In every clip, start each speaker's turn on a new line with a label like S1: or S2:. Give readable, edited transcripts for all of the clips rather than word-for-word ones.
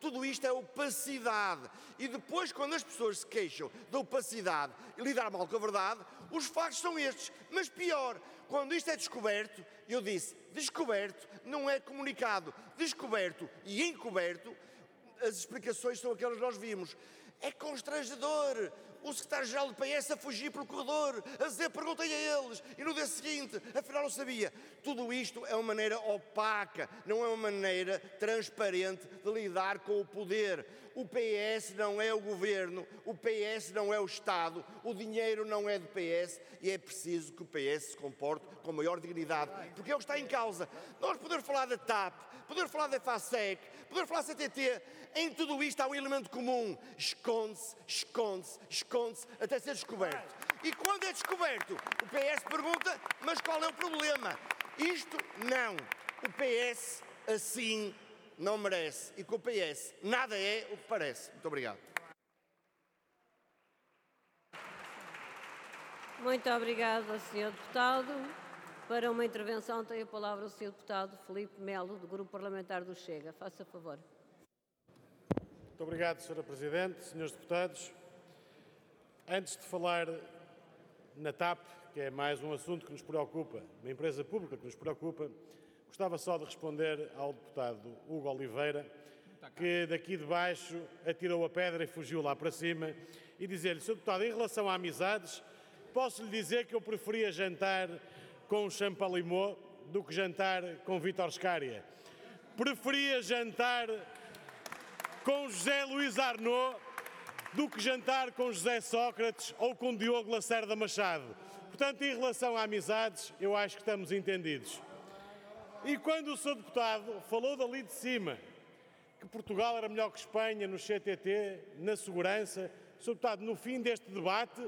S1: Tudo isto é opacidade. E depois, quando as pessoas se queixam da opacidade e lidar mal com a verdade, os factos são estes. Mas pior, quando isto é descoberto, eu disse, descoberto não é comunicado, descoberto e encoberto, as explicações são aquelas que nós vimos. É constrangedor o secretário-geral do PS a fugir pelo corredor, a dizer, perguntei a eles, e no dia seguinte, afinal não sabia. Tudo isto é uma maneira opaca, não é uma maneira transparente de lidar com o poder. O PS não é o governo, o PS não é o Estado, o dinheiro não é do PS e é preciso que o PS se comporte com maior dignidade, porque é o que está em causa. Nós podemos falar da TAP, podemos falar da FASEC, podemos falar da CTT, em tudo isto há um elemento comum, esconde-se, esconde-se, esconde-se até ser descoberto. E quando é descoberto, o PS pergunta, mas qual é o problema? Isto não, o PS assim não merece, e com o PS nada é o que parece. Muito obrigado.
S2: Muito obrigada, Sr. Deputado. Para uma intervenção tem a palavra o Sr. Deputado Filipe Melo, do Grupo Parlamentar do Chega. Faça favor.
S3: Muito obrigado, Sra. Presidente, Srs. Deputados. Antes de falar na TAP, que é mais um assunto que nos preocupa, uma empresa pública que nos preocupa, gostava só de responder ao deputado Hugo Oliveira, que daqui de baixo atirou a pedra e fugiu lá para cima, e dizer-lhe, Sr. Deputado, em relação a amizades, posso-lhe dizer que eu preferia jantar com Champalimau do que jantar com Vítor Scária. Preferia jantar com José Luís Arnaud do que jantar com José Sócrates ou com Diogo Lacerda Machado. Portanto, em relação a amizades, eu acho que estamos entendidos. E quando o Sr. Deputado falou dali de cima, que Portugal era melhor que Espanha no CTT, na segurança, Sr. Deputado, no fim deste debate,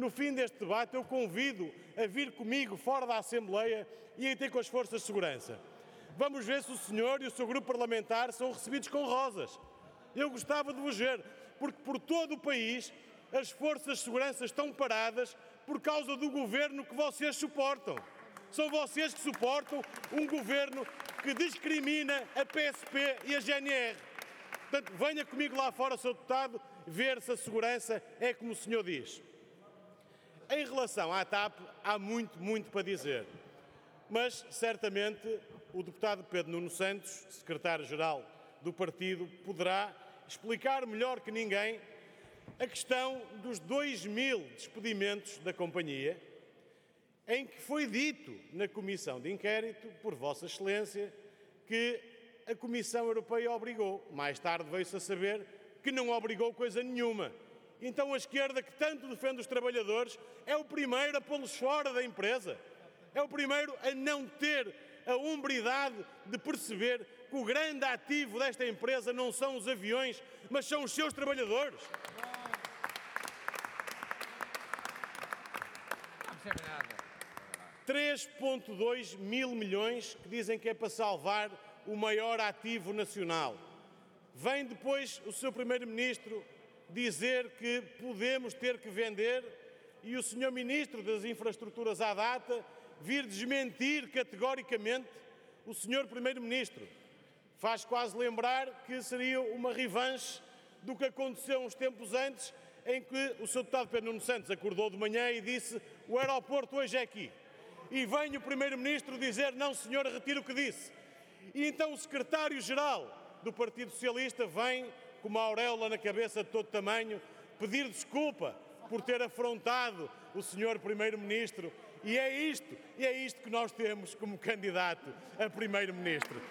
S3: eu convido a vir comigo fora da Assembleia e a ir ter com as forças de segurança. Vamos ver se o senhor e o seu grupo parlamentar são recebidos com rosas. Eu gostava de vos ver, porque por todo o país as forças de segurança estão paradas por causa do governo que vocês suportam. São vocês que suportam um governo que discrimina a PSP e a GNR. Portanto, venha comigo lá fora, Sr. Deputado, ver se a segurança é como o senhor diz. Em relação à TAP, há muito para dizer. Mas, certamente, o deputado Pedro Nuno Santos, secretário-geral do partido, poderá explicar melhor que ninguém a questão dos 2.000 despedimentos da companhia, em que foi dito na Comissão de Inquérito, por Vossa Excelência, que a Comissão Europeia obrigou. Mais tarde veio-se a saber que não obrigou coisa nenhuma. Então a esquerda, que tanto defende os trabalhadores, é o primeiro a pô-los fora da empresa. É o primeiro a não ter a hombridade de perceber que o grande ativo desta empresa não são os aviões, mas são os seus trabalhadores.
S4: Não percebe nada.
S3: 3,2 mil milhões que dizem que é para salvar o maior ativo nacional. Vem depois o Sr. Primeiro-Ministro dizer que podemos ter que vender e o Sr. Ministro das Infraestruturas à data vir desmentir categoricamente o Sr. Primeiro-Ministro. Faz quase lembrar que seria uma revanche do que aconteceu uns tempos antes, em que o Sr. Deputado Pedro Nuno Santos acordou de manhã e disse o aeroporto hoje é aqui. E vem o Primeiro-Ministro dizer não, senhor, retiro o que disse. E então o Secretário-Geral do Partido Socialista vem com uma auréola na cabeça de todo tamanho pedir desculpa por ter afrontado o senhor Primeiro-Ministro. E é isto que nós temos como candidato a Primeiro-Ministro.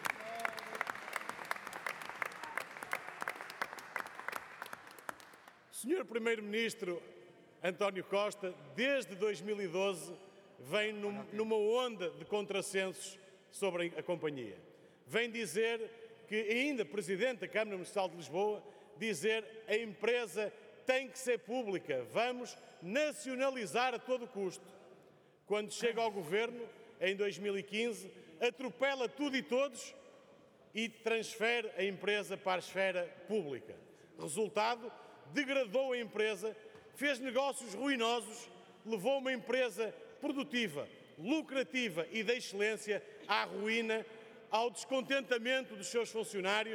S3: O senhor Primeiro-Ministro António Costa, desde 2012, vem numa onda de contrassensos sobre a companhia. Vem dizer que, ainda Presidente da Câmara Municipal de Lisboa, dizer a empresa tem que ser pública, vamos nacionalizar a todo custo. Quando chega ao Governo, em 2015, atropela tudo e todos e transfere a empresa para a esfera pública. Resultado, degradou a empresa, fez negócios ruinosos, levou uma empresa produtiva, lucrativa e de excelência à ruína, ao descontentamento dos seus funcionários,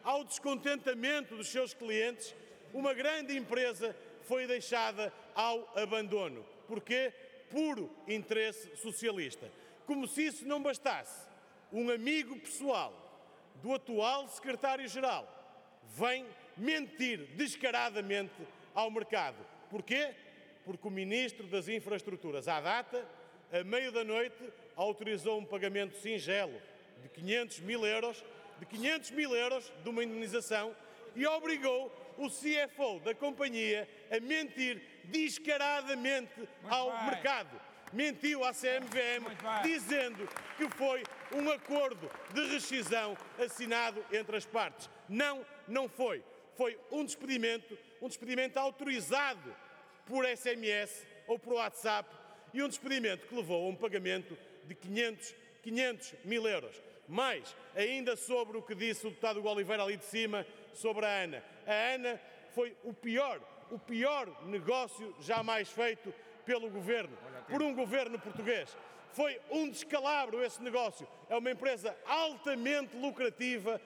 S3: ao descontentamento dos seus clientes, uma grande empresa foi deixada ao abandono. Porquê? Puro interesse socialista. Como se isso não bastasse, um amigo pessoal do atual secretário-geral vem mentir descaradamente ao mercado. Porquê? Porque o Ministro das Infraestruturas, à data, a meio da noite, autorizou um pagamento singelo de 500 mil euros de uma indemnização e obrigou o CFO da companhia a mentir descaradamente ao mercado. Mentiu à CMVM dizendo que foi um acordo de rescisão assinado entre as partes. Não foi. Foi um despedimento autorizado por SMS ou por WhatsApp e um despedimento que levou a um pagamento de 500 mil euros. Mais, ainda sobre o que disse o deputado Hugo Oliveira ali de cima, sobre a ANA. A ANA foi o pior negócio jamais feito pelo governo, por um governo português. Foi um descalabro esse negócio. É uma empresa altamente lucrativa,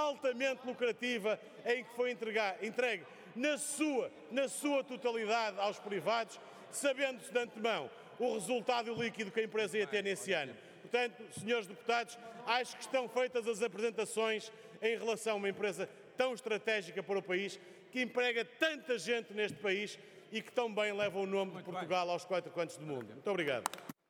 S3: em que foi entregue na sua totalidade aos privados, sabendo-se de antemão o resultado líquido que a empresa ia ter nesse ano. Portanto, senhores deputados, acho que estão feitas as apresentações em relação a uma empresa tão estratégica para o país, que emprega tanta gente neste país e que tão bem leva o nome de Portugal aos 4 cantos do mundo. Muito obrigado.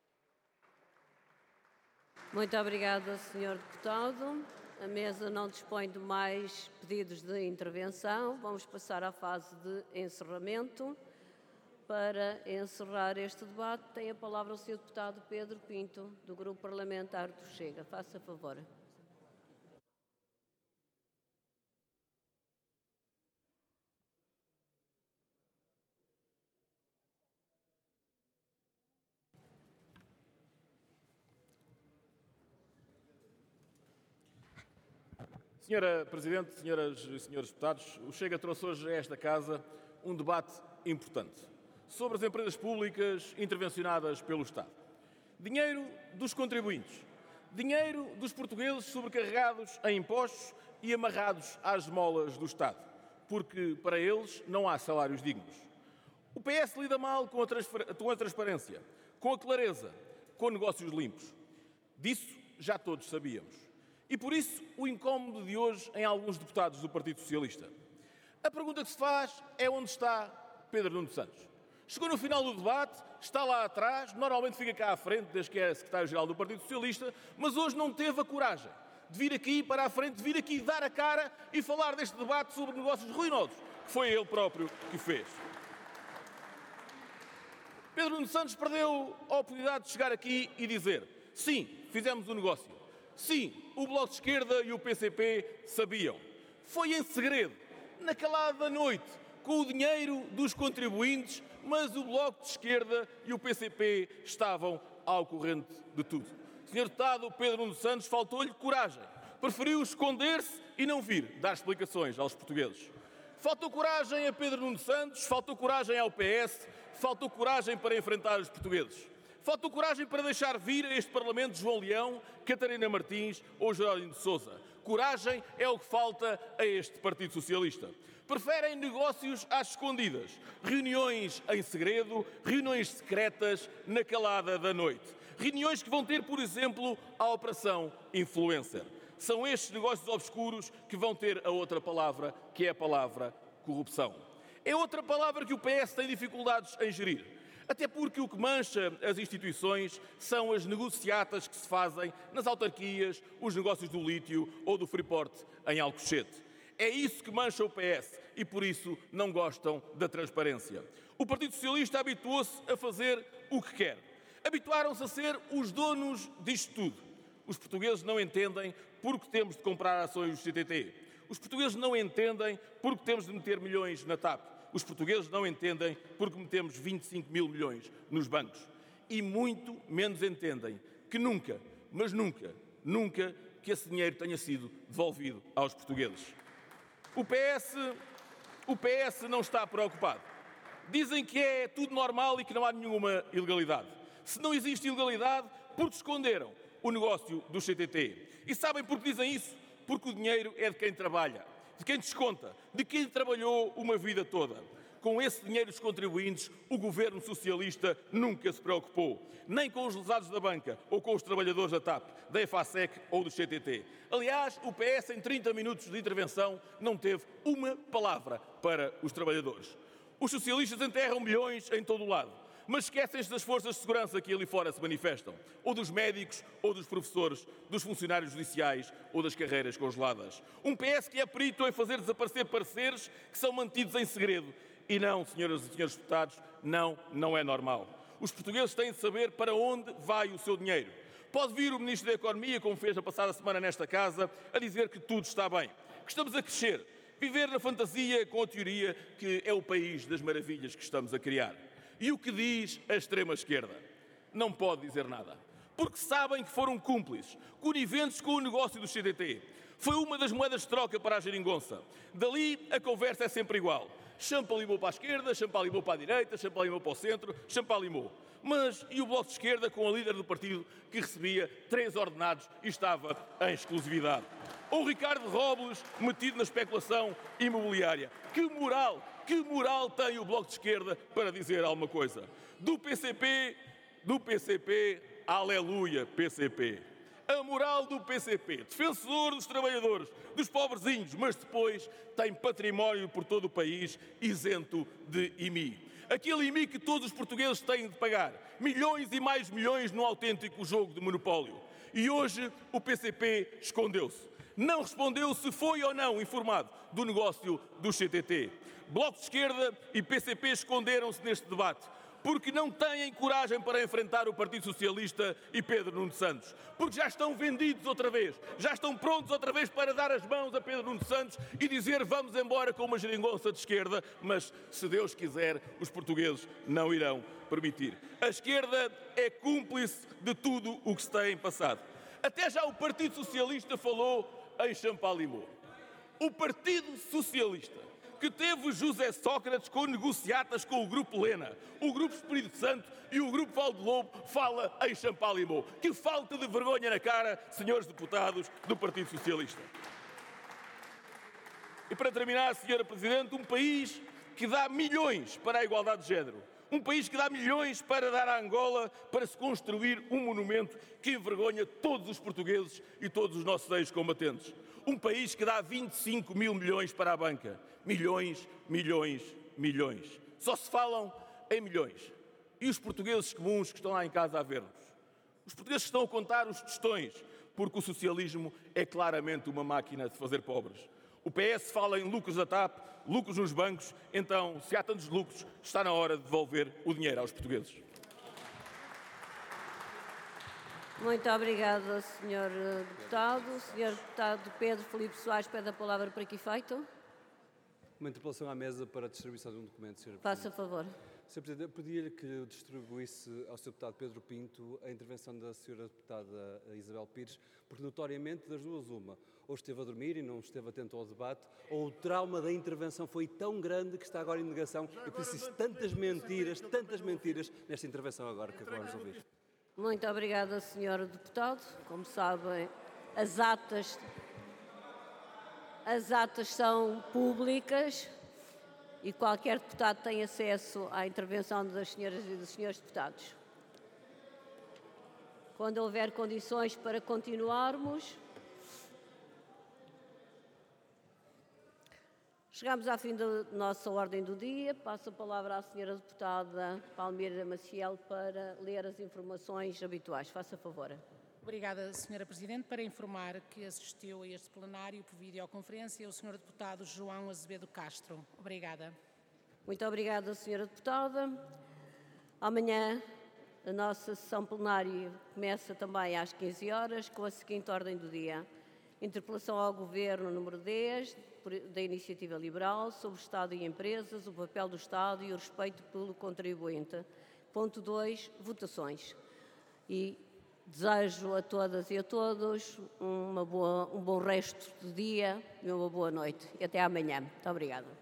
S2: Muito obrigada, Sr. Deputado. A mesa não dispõe de mais pedidos de intervenção. Vamos passar à fase de encerramento. Para encerrar este debate, tem a palavra o Sr. Deputado Pedro Pinto, do Grupo Parlamentar do Chega. Faça favor.
S4: Senhora Presidente, senhoras e senhores deputados, o Chega trouxe hoje a esta Casa um debate importante sobre as empresas públicas intervencionadas pelo Estado. Dinheiro dos contribuintes, dinheiro dos portugueses sobrecarregados em impostos e amarrados às esmolas do Estado, porque para eles não há salários dignos. O PS lida mal com a transparência, com a clareza, com negócios limpos. Disso já todos sabíamos. E por isso o incómodo de hoje em alguns deputados do Partido Socialista. A pergunta que se faz é onde está Pedro Nuno Santos. Chegou no final do debate, está lá atrás, normalmente fica cá à frente, desde que é secretário-geral do Partido Socialista, mas hoje não teve a coragem de vir aqui para a frente, de vir aqui dar a cara e falar deste debate sobre negócios ruinosos, que foi ele próprio que fez. Pedro Nuno Santos perdeu a oportunidade de chegar aqui e dizer: sim, fizemos um negócio. Sim, o Bloco de Esquerda e o PCP sabiam. Foi em segredo, na calada da noite, com o dinheiro dos contribuintes, mas o Bloco de Esquerda e o PCP estavam ao corrente de tudo. Sr. Deputado Pedro Nuno Santos, faltou-lhe coragem. Preferiu esconder-se e não vir dar explicações aos portugueses. Faltou coragem a Pedro Nuno Santos, faltou coragem ao PS, faltou coragem para enfrentar os portugueses. Faltou coragem para deixar vir a este Parlamento João Leão, Catarina Martins ou Jerónimo de Sousa. Coragem é o que falta a este Partido Socialista. Preferem negócios às escondidas, reuniões em segredo, reuniões secretas na calada da noite. Reuniões que vão ter, por exemplo, a Operação Influencer. São estes negócios obscuros que vão ter a outra palavra, que é a palavra corrupção. É outra palavra que o PS tem dificuldades em gerir. Até porque o que mancha as instituições são as negociatas que se fazem nas autarquias, os negócios do lítio ou do Freeport em Alcochete. É isso que mancha o PS e por isso não gostam da transparência. O Partido Socialista habituou-se a fazer o que quer. Habituaram-se a ser os donos disto tudo. Os portugueses não entendem porque temos de comprar ações do CTT. Os portugueses não entendem porque temos de meter milhões na TAP. Os portugueses não entendem porque metemos 25 mil milhões nos bancos. E muito menos entendem que nunca, mas nunca, que esse dinheiro tenha sido devolvido aos portugueses. O PS não está preocupado. Dizem que é tudo normal e que não há nenhuma ilegalidade. Se não existe ilegalidade, porque esconderam o negócio do CTT. E sabem por que dizem isso? Porque o dinheiro é de quem trabalha. de quem desconta, de quem trabalhou uma vida toda. Com esse dinheiro dos contribuintes, o governo socialista nunca se preocupou, nem com os lesados da banca ou com os trabalhadores da TAP, da EFASEC ou do CTT. Aliás, o PS, em 30 minutos de intervenção, não teve uma palavra para os trabalhadores. Os socialistas enterram milhões em todo o lado, mas esquecem-se das forças de segurança que ali fora se manifestam, ou dos médicos, ou dos professores, dos funcionários judiciais ou das carreiras congeladas. Um PS que é perito em fazer desaparecer pareceres que são mantidos em segredo. E não, senhoras e senhores deputados, não é normal. Os portugueses têm de saber para onde vai o seu dinheiro. Pode vir o Ministro da Economia, como fez na passada semana nesta casa, a dizer que tudo está bem, que estamos a crescer, viver na fantasia com a teoria que é o país das maravilhas que estamos a criar. E o que diz a extrema-esquerda? Não pode dizer nada, porque sabem que foram cúmplices, coniventes com o negócio do CTT. Foi uma das moedas de troca para a geringonça. Dali a conversa é sempre igual. Champalimou para a esquerda, champalimou para a direita, champalimou para o centro, champalimou. Mas e o Bloco de Esquerda com a líder do partido que recebia 3 ordenados e estava em exclusividade? Ou o Ricardo Robles metido na especulação imobiliária? Que moral tem o Bloco de Esquerda para dizer alguma coisa? Do PCP, aleluia, PCP. A moral do PCP, defensor dos trabalhadores, dos pobrezinhos, mas depois tem património por todo o país isento de IMI. Aquele IMI que todos os portugueses têm de pagar. Milhões e mais milhões num autêntico jogo de monopólio. E hoje o PCP escondeu-se. Não respondeu se foi ou não informado do negócio do CTT. Bloco de Esquerda e PCP esconderam-se neste debate, porque não têm coragem para enfrentar o Partido Socialista e Pedro Nuno Santos, porque já estão vendidos outra vez, já estão prontos outra vez para dar as mãos a Pedro Nuno Santos e dizer vamos embora com uma geringonça de esquerda, mas se Deus quiser, os portugueses não irão permitir. A esquerda é cúmplice de tudo o que se tem passado. Até já o Partido Socialista falou em Champalimau. O Partido Socialista, que teve José Sócrates com negociatas com o Grupo Lena, o Grupo Espírito Santo e o Grupo Valdo Lobo, fala em Champalimau. Que falta de vergonha na cara, senhores deputados do Partido Socialista. E para terminar, senhora Presidente, um país que dá milhões para a igualdade de género. Um país que dá milhões para dar à Angola para se construir um monumento que envergonha todos os portugueses e todos os nossos ex-combatentes. Um país que dá 25 mil milhões para a banca. Milhões, milhões, milhões. Só se falam em milhões. E os portugueses comuns que estão lá em casa a ver-nos? Os portugueses que estão a contar os tostões, porque o socialismo é claramente uma máquina de fazer pobres. O PS fala em lucros da TAP, lucros nos bancos, então, se há tantos lucros, está na hora de devolver o dinheiro aos portugueses.
S2: Muito obrigada, Sr. Deputado. Sr. Deputado Pedro Filipe Soares pede a palavra para que efeito?
S5: Uma interpelação à mesa para a distribuição de um documento, Sr. Presidente.
S2: Faça favor.
S5: Sr. Presidente, eu pedia-lhe que distribuísse ao Sr. Deputado Pedro Pinto a intervenção da Sra. Deputada Isabel Pires, porque notoriamente das duas uma, ou esteve a dormir e não esteve atento ao debate, ou o trauma da intervenção foi tão grande que está agora em negação e por isso tantas mentiras nesta intervenção agora que acabamos de ouvir.
S2: Muito obrigada, Sr. Deputado. Como sabem, as atas são públicas e qualquer deputado tem acesso à intervenção das senhoras e dos senhores deputados. Quando houver condições para continuarmos, chegamos ao fim da nossa ordem do dia. Passo a palavra à senhora deputada Palmeira Maciel para ler as informações habituais. Faça favor.
S6: Obrigada, Sra. Presidente. Para informar que assistiu a este plenário por videoconferência o Sr. Deputado João Azevedo Castro. Obrigada.
S2: Muito obrigada, Sra. Deputada. Amanhã a nossa sessão plenária começa também às 15 horas com a seguinte ordem do dia. Interpelação ao Governo número 10 da Iniciativa Liberal sobre o Estado e empresas, o papel do Estado e o respeito pelo contribuinte. Ponto 2, votações. E desejo a todas e a todos um bom resto de dia e uma boa noite. E até amanhã. Muito obrigada.